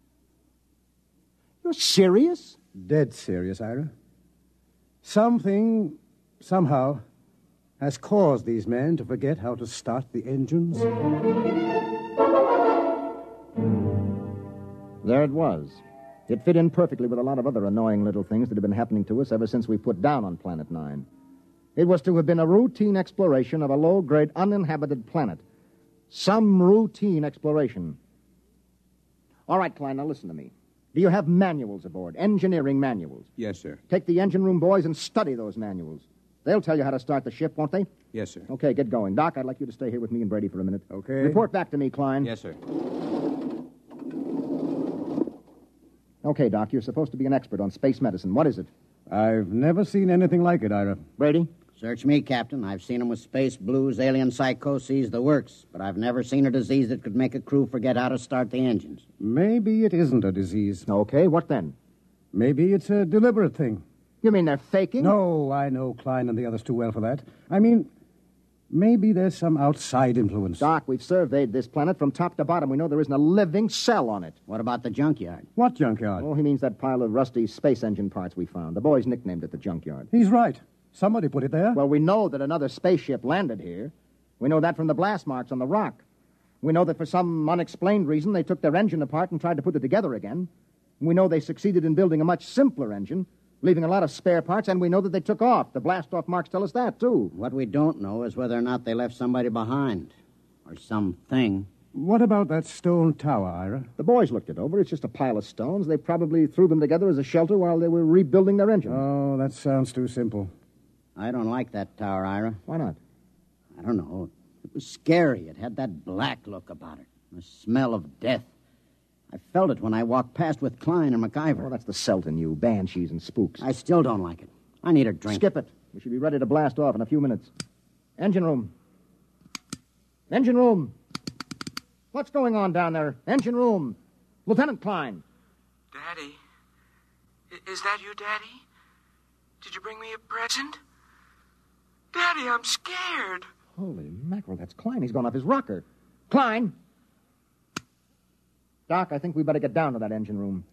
serious? Dead serious, Ira. Something, somehow, has caused these men to forget how to start the engines. There it was. It fit in perfectly with a lot of other annoying little things that have been happening to us ever since we put down on Planet 9. It was to have been a routine exploration of a low-grade, uninhabited planet. Some routine exploration. All right, Klein, now listen to me. Do you have manuals aboard, engineering manuals? Yes, sir. Take the engine room boys and study those manuals. They'll tell you how to start the ship, won't they? Yes, sir. Okay, get going. Doc, I'd like you to stay here with me and Brady for a minute. Okay. Report back to me, Klein. Yes, sir. Okay, Doc, you're supposed to be an expert on space medicine. What is it? I've never seen anything like it, Ira. Brady? Search me, Captain. I've seen 'em with space blues, alien psychoses, the works. But I've never seen a disease that could make a crew forget how to start the engines. Maybe it isn't a disease. Okay, what then? Maybe it's a deliberate thing. You mean they're faking? No, I know Klein and the others too well for that. I mean, maybe there's some outside influence. Doc, we've surveyed this planet from top to bottom. We know there isn't a living cell on it. What about the junkyard? What junkyard? Oh, he means that pile of rusty space engine parts we found. The boys nicknamed it the junkyard. He's right. Somebody put it there. Well, we know that another spaceship landed here. We know that from the blast marks on the rock. We know that for some unexplained reason they took their engine apart and tried to put it together again. We know they succeeded in building a much simpler engine, leaving a lot of spare parts, and we know that they took off. The blast-off marks tell us that, too. What we don't know is whether or not they left somebody behind. Or something. What about that stone tower, Ira? The boys looked it over. It's just a pile of stones. They probably threw them together as a shelter while they were rebuilding their engine. Oh, that sounds too simple. I don't like that tower, Ira. Why not? I don't know. It was scary. It had that black look about it. The smell of death. I felt it when I walked past with Klein and MacIver. Oh, that's the Celt in you. Banshees and spooks. I still don't like it. I need a drink. Skip it. We should be ready to blast off in a few minutes. Engine room. Engine room. What's going on down there? Engine room. Lieutenant Klein. Daddy? Is that you, Daddy? Did you bring me a present? Daddy, I'm scared. Holy mackerel, that's Klein. He's gone off his rocker. Klein! Doc, I think we better get down to that engine room.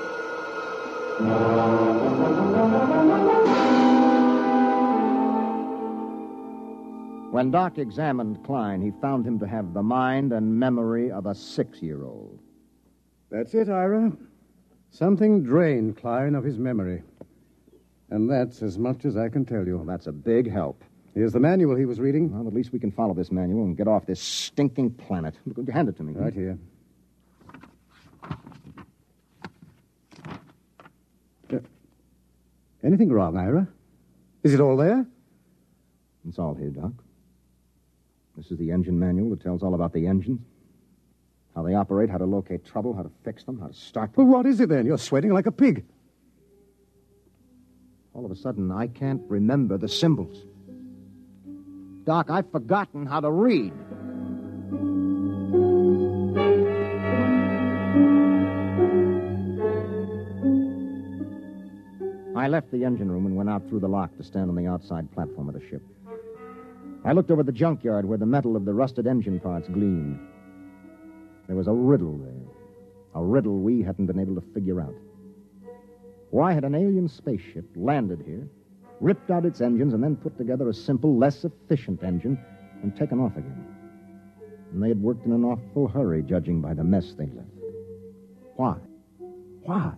When Doc examined Klein, he found him to have the mind and memory of a 6-year-old. That's it, Ira. Something drained Klein of his memory. And that's as much as I can tell you. Well, that's a big help. Here's the manual he was reading. Well, at least we can follow this manual and get off this stinking planet. Hand it to me. Right here. Anything wrong, Ira? Is it all there? It's all here, Doc. This is the engine manual that tells all about the engines. How they operate, how to locate trouble, how to fix them, how to start them. Well, what is it then? You're sweating like a pig. All of a sudden, I can't remember the symbols. Doc, I've forgotten how to read. I left the engine room and went out through the lock to stand on the outside platform of the ship. I looked over the junkyard where the metal of the rusted engine parts gleamed. There was a riddle there. A riddle we hadn't been able to figure out. Why had an alien spaceship landed here, ripped out its engines, and then put together a simple, less efficient engine and taken off again? And they had worked in an awful hurry, judging by the mess they left. Why? Why?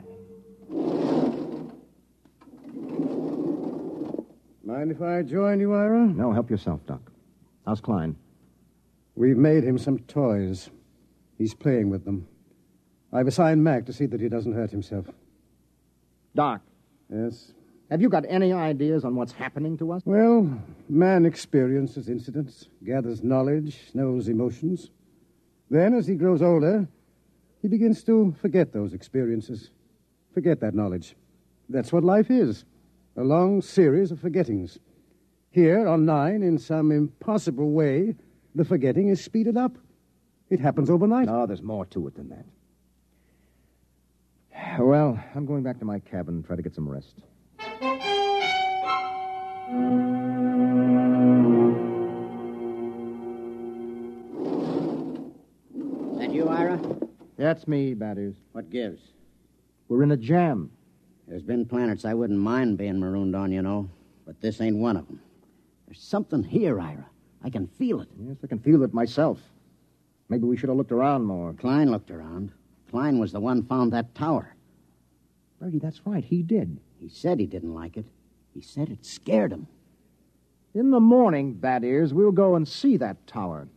Mind if I join you, Ira? No, help yourself, Doc. How's Klein? We've made him some toys. He's playing with them. I've assigned Mac to see that he doesn't hurt himself. Doc. Yes? Have you got any ideas on what's happening to us? Well, man experiences incidents, gathers knowledge, knows emotions. Then, as he grows older, he begins to forget those experiences, forget that knowledge. That's what life is, a long series of forgettings. Here on 9, in some impossible way, the forgetting is speeded up. It happens overnight. No, there's more to it than that. Well, I'm going back to my cabin and try to get some rest. That's me, Bad Ears. What gives? We're in a jam. There's been planets I wouldn't mind being marooned on, you know. But this ain't one of them. There's something here, Ira. I can feel it. Yes, I can feel it myself. Maybe we should have looked around more. Klein looked around. Klein was the one found that tower. Brady, that's right. He did. He said he didn't like it. He said it scared him. In the morning, Bad Ears, we'll go and see that tower.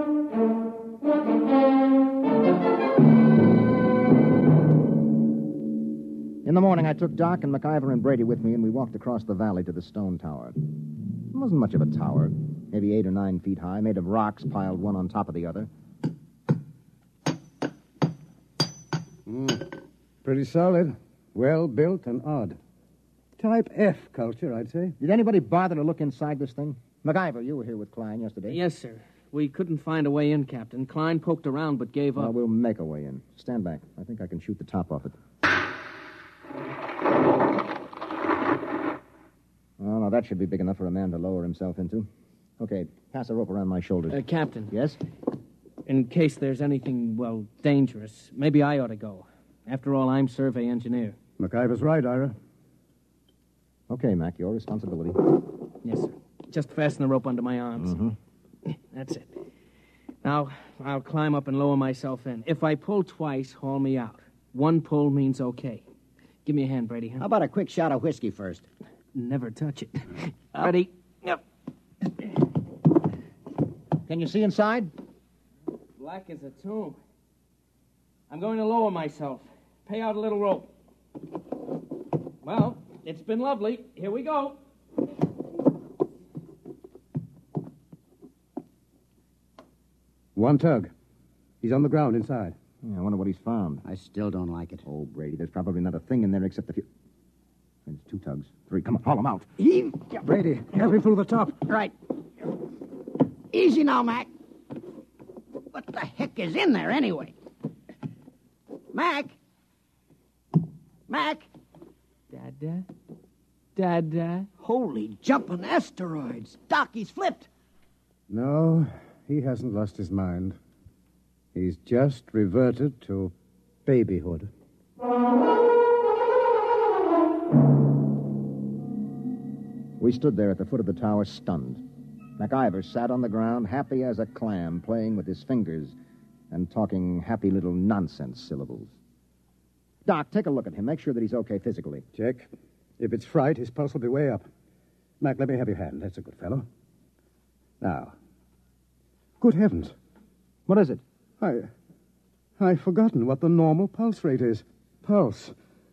In the morning, I took Doc and MacIver and Brady with me, and we walked across the valley to the stone tower. It wasn't much of a tower, maybe 8 or 9 feet high, made of rocks piled one on top of the other. Pretty solid. Well built and odd. Type F culture, I'd say. Did anybody bother to look inside this thing? MacIver, you were here with Klein yesterday. Yes, sir. We couldn't find a way in, Captain. Klein poked around but gave up. Well, we'll make a way in. Stand back. I think I can shoot the top off it. Oh, no, that should be big enough for a man to lower himself into. Okay, pass a rope around my shoulders. Captain. Yes? In case there's anything, well, dangerous, maybe I ought to go. After all, I'm survey engineer. MacIver's right, Ira. Okay, Mac, your responsibility. Yes, sir. Just fasten the rope under my arms. Mm-hmm. That's it. Now, I'll climb up and lower myself in. If I pull twice, haul me out. One pull means okay. Give me a hand, Brady. Huh? How about a quick shot of whiskey first? Never touch it. Ready? Yep. Can you see inside? Black as a tomb. I'm going to lower myself. Pay out a little rope. Well, it's been lovely. Here we go. One tug. He's on the ground inside. Yeah, I wonder what he's found. I still don't like it. Oh, Brady, there's probably not a thing in there except a few... There's 2 tugs. 3. Come on, haul them out. Brady, help him through the top. Right. Easy now, Mac. What the heck is in there, anyway? Mac? Mac? Dada? Holy jumping asteroids. Doc, he's flipped. No, he hasn't lost his mind. He's just reverted to babyhood. We stood there at the foot of the tower, stunned. MacIver sat on the ground, happy as a clam, playing with his fingers and talking happy little nonsense syllables. Doc, take a look at him. Make sure that he's okay physically. Check. If it's fright, his pulse will be way up. Mac, let me have your hand. That's a good fellow. Now. Good heavens. What is it? I've forgotten what the normal pulse rate is. Pulse?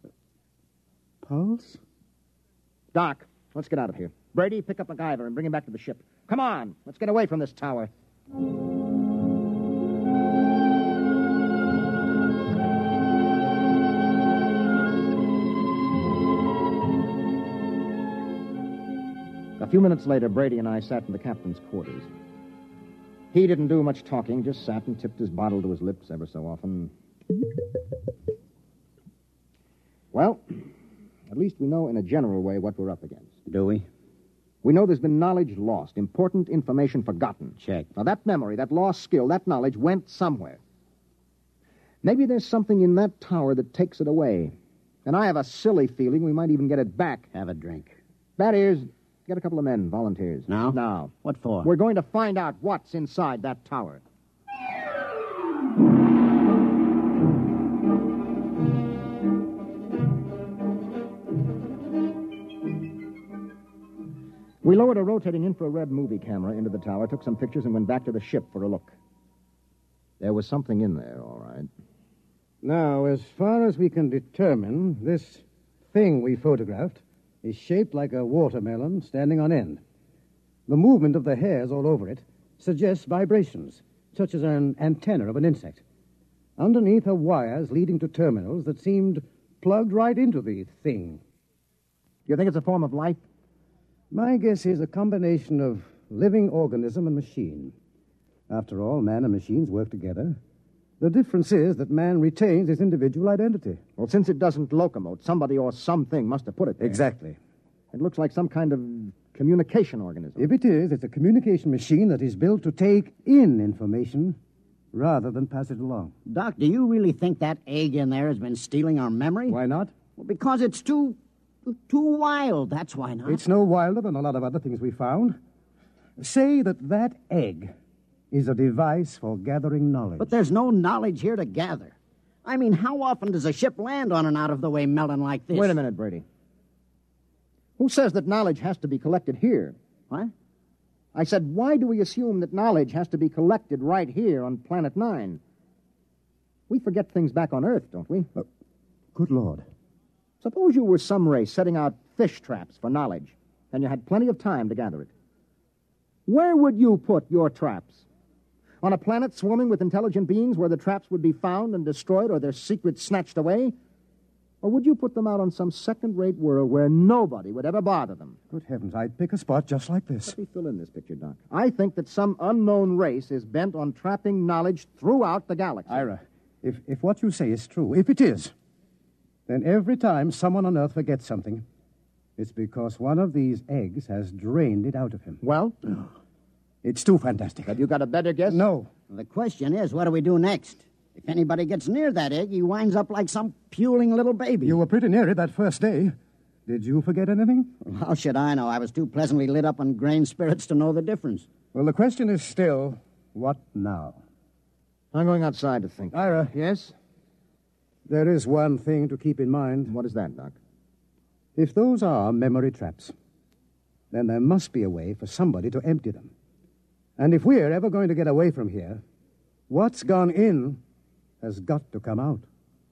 Doc, let's get out of here. Brady, pick up MacIver and bring him back to the ship. Come on, let's get away from this tower. A few minutes later, Brady and I sat in the captain's quarters. He didn't do much talking, just sat and tipped his bottle to his lips ever so often. Well, at least we know in a general way what we're up against. Do we? We know there's been knowledge lost, important information forgotten. Check. Now, that memory, that lost skill, that knowledge went somewhere. Maybe there's something in that tower that takes it away. And I have a silly feeling we might even get it back. Have a drink. Bad Ears, get a couple of men, volunteers. Now? Now. What for? We're going to find out what's inside that tower. We lowered a rotating infrared movie camera into the tower, took some pictures, and went back to the ship for a look. There was something in there, all right. Now, as far as we can determine, this thing we photographed is shaped like a watermelon standing on end. The movement of the hairs all over it suggests vibrations, such as an antenna of an insect. Underneath are wires leading to terminals that seemed plugged right into the thing. You think it's a form of life? My guess is a combination of living organism and machine. After all, man and machines work together. The difference is that man retains his individual identity. Well, since it doesn't locomote, somebody or something must have put it there. Exactly. It looks like some kind of communication organism. If it is, it's a communication machine that is built to take in information rather than pass it along. Doc, do you really think that egg in there has been stealing our memory? Why not? Well, because it's too wild. That's why not. It's no wilder than a lot of other things we found. Say that egg is a device for gathering knowledge. But there's no knowledge here to gather. I mean, how often does a ship land on an out-of-the-way melon like this? Wait a minute, Brady. Who says that knowledge has to be collected here? What? I said, why do we assume that knowledge has to be collected right here on Planet 9? We forget things back on Earth, don't we? Good Lord. Suppose you were some race setting out fish traps for knowledge, and you had plenty of time to gather it. Where would you put your traps? On a planet swarming with intelligent beings where the traps would be found and destroyed or their secrets snatched away? Or would you put them out on some second-rate world where nobody would ever bother them? Good heavens, I'd pick a spot just like this. Let me fill in this picture, Doc. I think that some unknown race is bent on trapping knowledge throughout the galaxy. Ira, if what you say is true, if it is, then every time someone on Earth forgets something, it's because one of these eggs has drained it out of him. Well? It's too fantastic. Have you got a better guess? No. Well, the question is, what do we do next? If anybody gets near that egg, he winds up like some puling little baby. You were pretty near it that first day. Did you forget anything? Well, how should I know? I was too pleasantly lit up on grain spirits to know the difference. Well, the question is still, what now? I'm going outside to think. Ira. Yes? There is one thing to keep in mind. What is that, Doc? If those are memory traps, then there must be a way for somebody to empty them. And if we're ever going to get away from here, what's gone in has got to come out.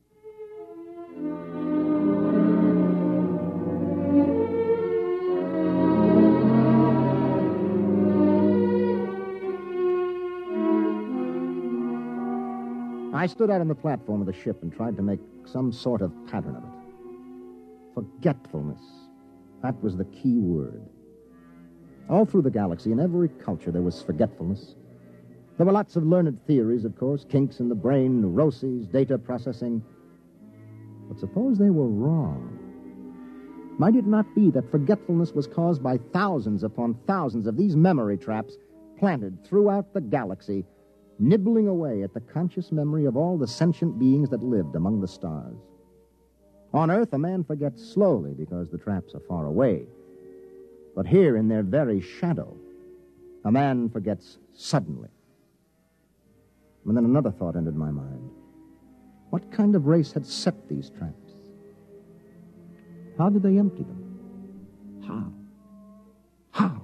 I stood out on the platform of the ship and tried to make some sort of pattern of it. Forgetfulness. That was the key word. All through the galaxy, in every culture, there was forgetfulness. There were lots of learned theories, of course, kinks in the brain, neuroses, data processing. But suppose they were wrong. Might it not be that forgetfulness was caused by thousands upon thousands of these memory traps planted throughout the galaxy, nibbling away at the conscious memory of all the sentient beings that lived among the stars? On Earth, a man forgets slowly because the traps are far away. But here, in their very shadow, a man forgets suddenly. And then another thought entered my mind. What kind of race had set these traps? How did they empty them? How?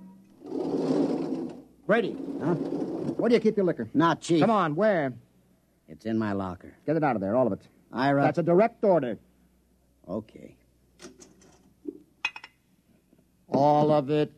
Brady. Huh? Where do you keep your liquor? Not cheap. Come on, where? It's in my locker. Get it out of there, all of it. Ira. That's a direct order. Okay. All of it.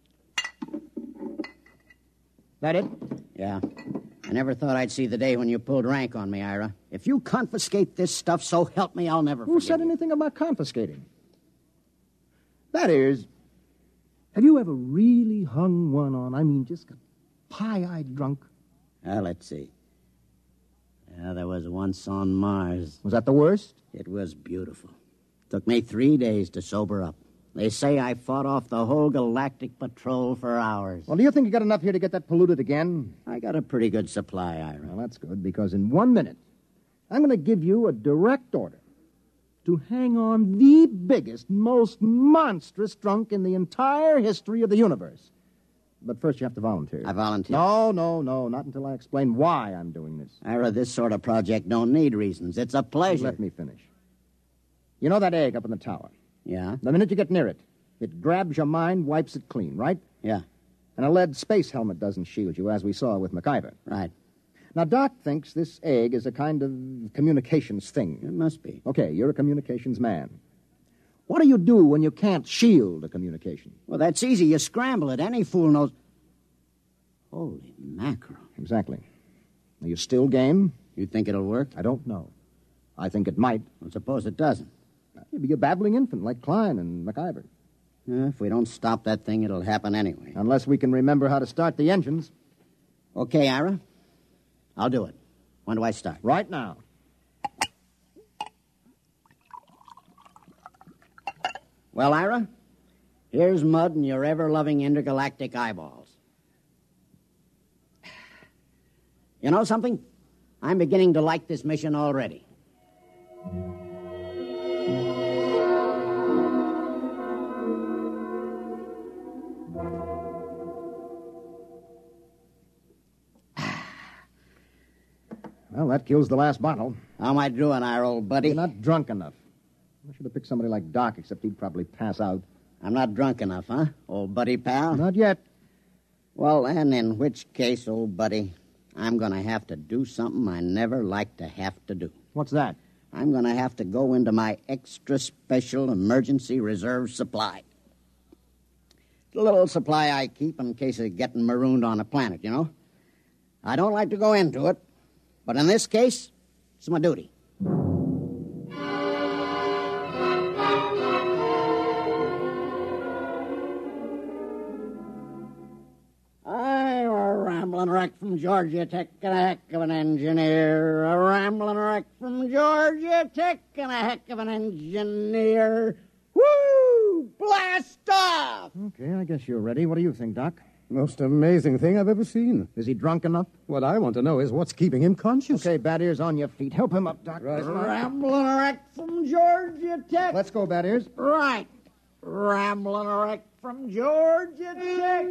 That it? Yeah. I never thought I'd see the day when you pulled rank on me, Ira. If you confiscate this stuff, so help me, I'll never Who forgive said you. anything about confiscating? That is, have you ever really hung one on? I mean, just got pie-eyed drunk? Let's see. Yeah, there was once on Mars. Was that the worst? It was beautiful. Took me 3 days to sober up. They say I fought off the whole galactic patrol for hours. Well, do you think you got enough here to get that polluted again? I got a pretty good supply, Ira. Well, that's good, because in 1 minute, I'm going to give you a direct order to hang on the biggest, most monstrous drunk in the entire history of the universe. But first you have to volunteer. I volunteer. No, not until I explain why I'm doing this. Ira, this sort of project don't need reasons. It's a pleasure. Let me finish. You know that egg up in the tower? Yeah? The minute you get near it, it grabs your mind, wipes it clean, right? Yeah. And a lead space helmet doesn't shield you, as we saw with MacIver. Right. Now, Doc thinks this egg is a kind of communications thing. It must be. Okay, you're a communications man. What do you do when you can't shield a communication? Well, that's easy. You scramble it. Any fool knows. Holy mackerel. Exactly. Are you still game? You think it'll work? I don't know. I think it might. Well, suppose it doesn't. You'll be a babbling infant like Klein and MacIver. If we don't stop that thing, it'll happen anyway. Unless we can remember how to start the engines. Okay, Ira. I'll do it. When do I start? Right now. Well, Ira, here's mud in your ever-loving intergalactic eyeballs. You know something? I'm beginning to like this mission already. Well, that kills the last bottle. How am I doing, our old buddy? You're not drunk enough. I should have picked somebody like Doc, except he'd probably pass out. I'm not drunk enough, huh, old buddy pal? Not yet. Well, then, in which case, old buddy, I'm going to have to do something I never like to have to do. What's that? I'm going to have to go into my extra special emergency reserve supply. It's a little supply I keep in case of getting marooned on a planet, you know? I don't like to go into it, but in this case, it's my duty. I'm a rambling wreck from Georgia Tech and a heck of an engineer. A rambling wreck from Georgia Tech and a heck of an engineer. Woo! Blast off! Okay, I guess you're ready. What do you think, Doc? Most amazing thing I've ever seen. Is he drunk enough? What I want to know is what's keeping him conscious. Okay, Bad Ears, on your feet. Help him up, Doc. Right. Rambling wreck from Georgia Tech. Let's go, Bad Ears. Right. Rambling wreck from Georgia Tech.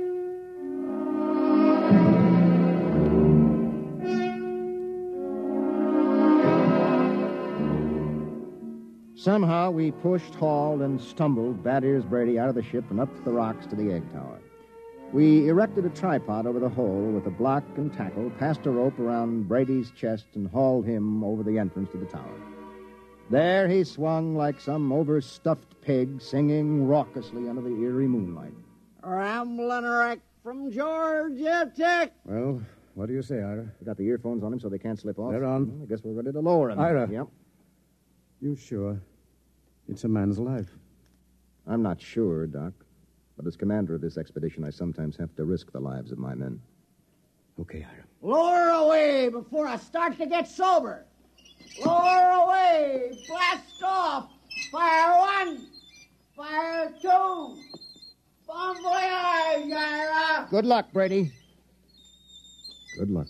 Somehow we pushed, hauled, and stumbled Bad Ears Brady out of the ship and up the rocks to the egg tower. We erected a tripod over the hole with a block and tackle, passed a rope around Brady's chest, and hauled him over the entrance to the tower. There he swung like some overstuffed pig, singing raucously under the eerie moonlight. Rambling wreck from Georgia Tech. Well, what do you say, Ira? We got the earphones on him so they can't slip off. They're on. Well, I guess we're ready to lower him. Ira. Yep. You sure? It's a man's life. I'm not sure, Doc. But as commander of this expedition, I sometimes have to risk the lives of my men. Okay, Ira. Lower away before I start to get sober. Lower away. Blast off. Fire one. Fire two. Bon voyage, Ira. Good luck, Brady. Good luck.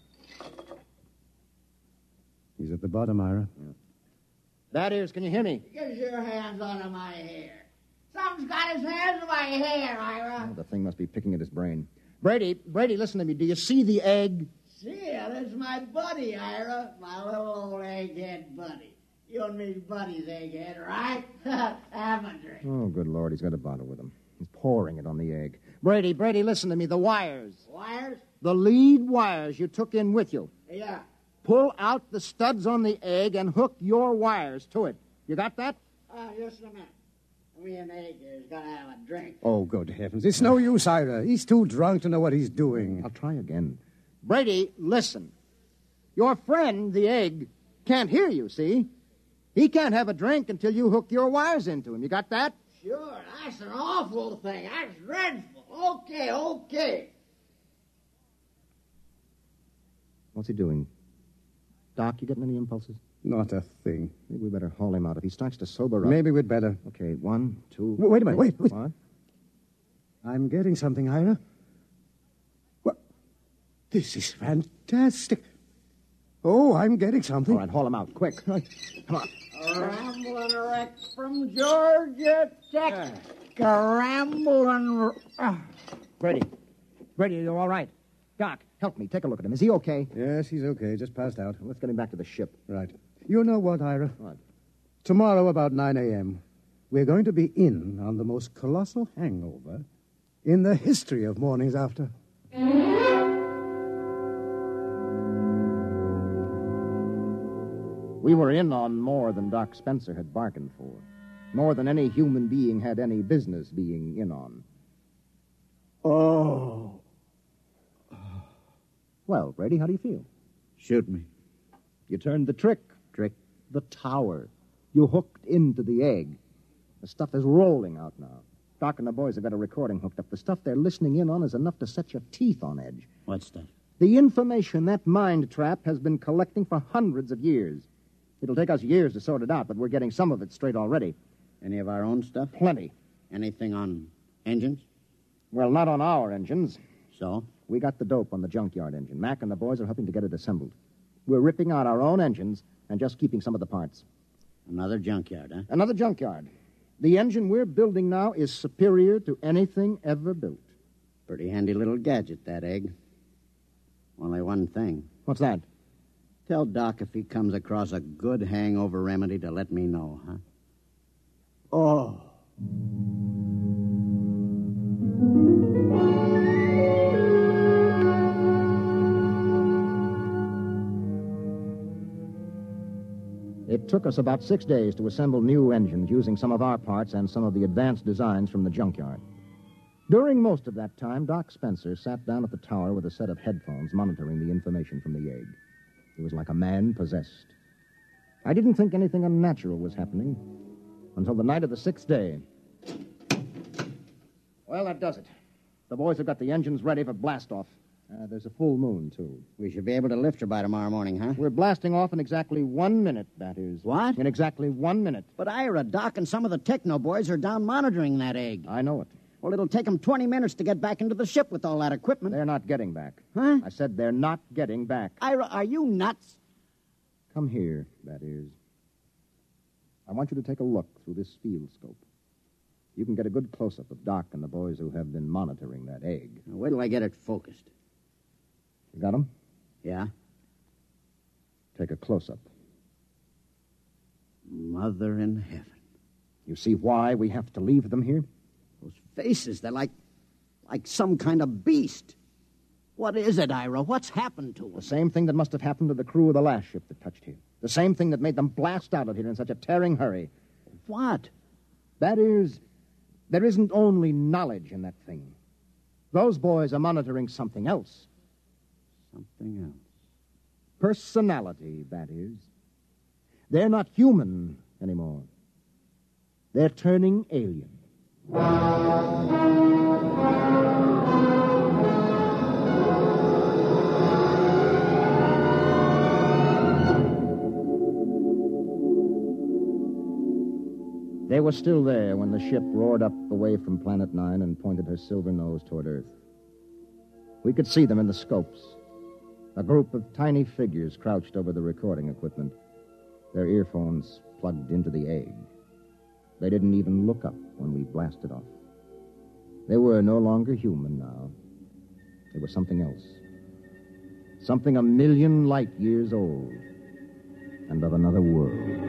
He's at the bottom, Ira. Yeah. Bad Ears, can you hear me? Get your hands out of my hair. Something's got his hands in my hair, Ira. Oh, the thing must be picking at his brain. Brady, listen to me. Do you see the egg? See, that's my buddy, Ira. My little old egghead buddy. You and me's buddies, egghead, right? Have a drink. Oh, good Lord, he's got a bottle with him. He's pouring it on the egg. Brady, listen to me. The wires. Wires? The lead wires you took in with you. Yeah. Pull out the studs on the egg and hook your wires to it. You got that? Just a minute. Me and Egghead's got to have a drink. Oh, good heavens. It's no use, Ira. He's too drunk to know what he's doing. I'll try again. Brady, listen. Your friend, the egg, can't hear you, see? He can't have a drink until you hook your wires into him. You got that? Sure. That's an awful thing. That's dreadful. Okay. What's he doing? Doc, you getting any impulses? Not a thing. Maybe we better haul him out. If he starts to sober up... Maybe we'd better. Okay, 1, 2... Wait a minute, wait. What? I'm getting something, Ira. What? This is fantastic. Oh, I'm getting something. All right, haul him out, quick. Come on. Rambling wreck from Georgia Tech. Rambling... Brady, you're all right. Doc, help me. Take a look at him. Is he okay? Yes, he's okay. Just passed out. Let's get him back to the ship. Right. You know what, Ira? What? Tomorrow about 9 a.m., we're going to be in on the most colossal hangover in the history of mornings after. We were in on more than Doc Spencer had bargained for. More than any human being had any business being in on. Oh. Well, Brady, how do you feel? Shoot me. You turned the trick. The tower. You hooked into the egg. The stuff is rolling out now. Doc and the boys have got a recording hooked up. The stuff they're listening in on is enough to set your teeth on edge. What's that? The information that mind trap has been collecting for hundreds of years. It'll take us years to sort it out, but we're getting some of it straight already. Any of our own stuff? Plenty. Anything on engines? Well, not on our engines. So? We got the dope on the junkyard engine. Mac and the boys are helping to get it assembled. We're ripping out our own engines and just keeping some of the parts. Another junkyard, huh? Another junkyard. The engine we're building now is superior to anything ever built. Pretty handy little gadget, that egg. Only one thing. What's that? Tell Doc if he comes across a good hangover remedy to let me know, huh? Oh. It took us about 6 days to assemble new engines using some of our parts and some of the advanced designs from the junkyard. During most of that time, Doc Spencer sat down at the tower with a set of headphones monitoring the information from the egg. He was like a man possessed. I didn't think anything unnatural was happening until the night of the 6th day. Well, that does it. The boys have got the engines ready for blast-off. There's a full moon, too. We should be able to lift her by tomorrow morning, huh? We're blasting off in exactly 1 minute, that is. What? In exactly 1 minute. But Ira, Doc, and some of the techno boys are down monitoring that egg. I know it. Well, it'll take them 20 minutes to get back into the ship with all that equipment. They're not getting back. Huh? I said they're not getting back. Ira, are you nuts? Come here, that is. I want you to take a look through this field scope. You can get a good close-up of Doc and the boys who have been monitoring that egg. Now, wait till I get it focused. You got them? Yeah. Take a close-up. Mother in heaven. You see why we have to leave them here? Those faces, they're like some kind of beast. What is it, Ira? What's happened to them? The same thing that must have happened to the crew of the last ship that touched here. The same thing that made them blast out of here in such a tearing hurry. What? That is, there isn't only knowledge in that thing. Those boys are monitoring something else. Something else. Personality, that is. They're not human anymore. They're turning alien. They were still there when the ship roared up away from Planet 9 and pointed her silver nose toward Earth. We could see them in the scopes. A group of tiny figures crouched over the recording equipment, their earphones plugged into the egg. They didn't even look up when we blasted off. They were no longer human now. They were something else. Something 1,000,000 light years old and of another world.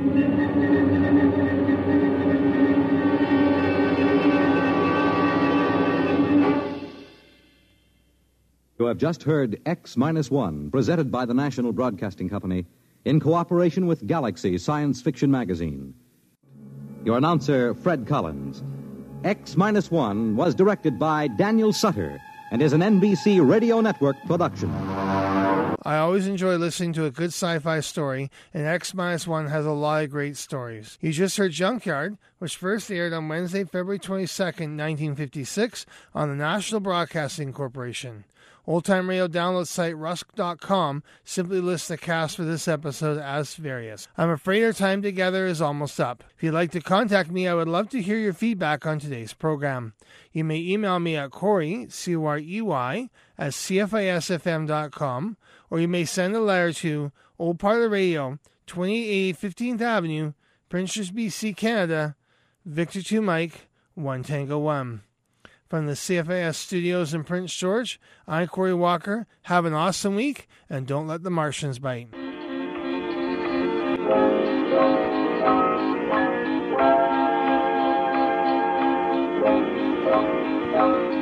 You have just heard X-1, presented by the National Broadcasting Company in cooperation with Galaxy Science Fiction Magazine. Your announcer, Fred Collins. X-1 was directed by Daniel Sutter and is an NBC Radio Network production. I always enjoy listening to a good sci-fi story, and X-1 has a lot of great stories. You just heard Junkyard, which first aired on Wednesday, February 22nd, 1956, on the National Broadcasting Corporation. Old Time Radio download site rusk.com simply lists the cast for this episode as various. I'm afraid our time together is almost up. If you'd like to contact me, I would love to hear your feedback on today's program. You may email me at Corey, C-O-R-E-Y, at CFISFM.com, or you may send a letter to Old Parlor Radio, 2880 15th Avenue, Prince George, BC, Canada, Victor 2 Mike, 1 Tango 1. From the CFIS studios in Prince George, I'm Corey Walker. Have an awesome week, and don't let the Martians bite.